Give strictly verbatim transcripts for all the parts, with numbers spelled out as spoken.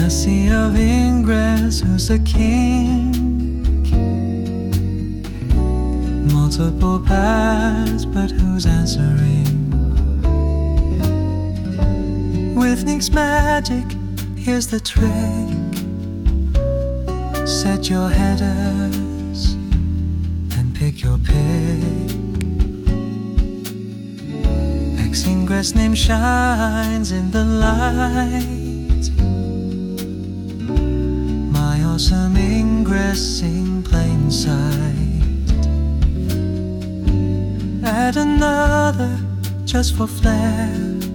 a sea of ingress, who's the king? Multiple paths, but who's answering? With Nick's magic, here's the trick. Set your headers and pick your pick. X-ingress name shines in the light. My awesome ingress in plain sight. Add another just for flair.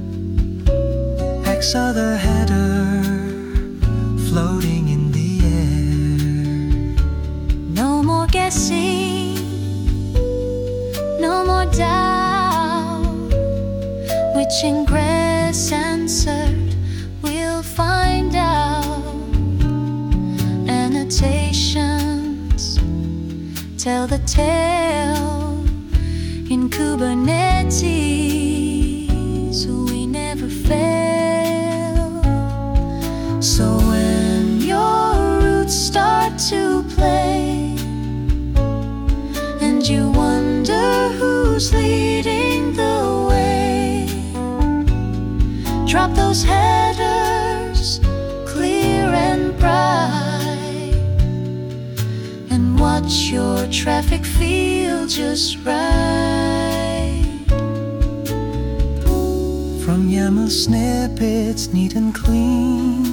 X other header floating in the air. No more guessing, no more doubt. Which ingress answered, we'll find out. Annotations tell the tale. In Kubernetes, we never fail. So when your roots start to play, and you wonder who's leading the way, drop those headers clear and bright, and watch your traffic feel just right. From YAML snippets neat and clean,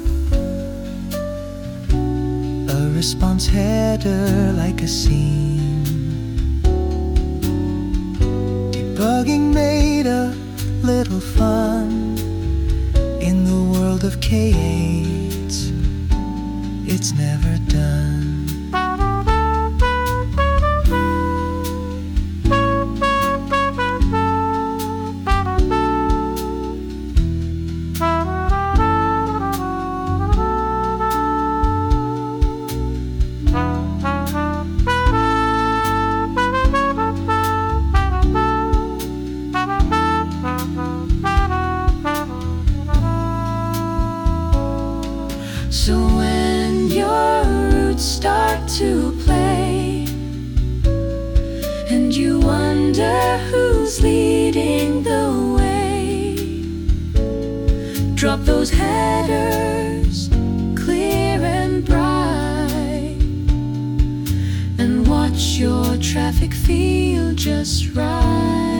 a response header like a scene. Debugging made a little fun. In the world of K eight, it's never done. So when your roots start to play, and you wonder who's leading the way, drop those headers clear and bright, and watch your traffic feel just right.